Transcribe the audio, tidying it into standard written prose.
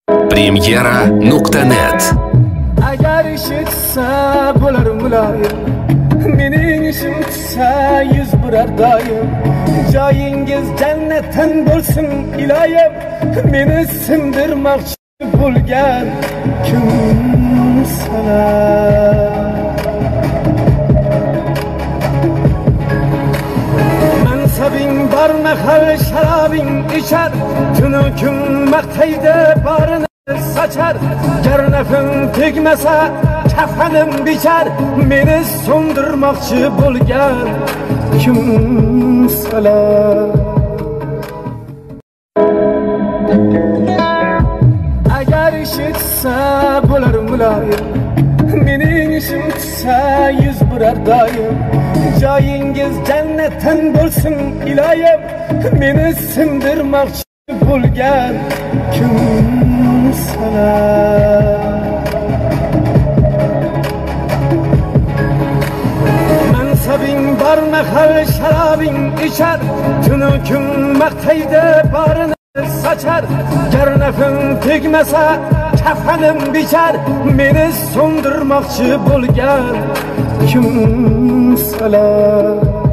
Premyera.net. Agar ishi tushsa bo'lar muloyim, mening ishim tushsa yuz burar doim. Joyingiz jannatdan bo'lsin iloyim, meni sindirmoqchi bo'lgan kimsalar. Mansabing bor mahal sharobing ichar, tunu kun maqtaydi borini saçar. Garnafim tegmasa kafanim bichar, meni so'ndirmoqchi bo'lgan kimsalar. Agar ishi tushsa bo'lar muloyim, mening ishim tushsa yuz burar doim. Joyingiz jannatdan bo'lsin iloyim, meni sindirmoqchi bo'lgan kimsalar. Mansabing bor mahal sharobing ichar, tunu kun maqtaydi borini saçar. Garnafim tegmasa kafanim bichar, meni so'ndirmoqchi bo'lgan kimsalar.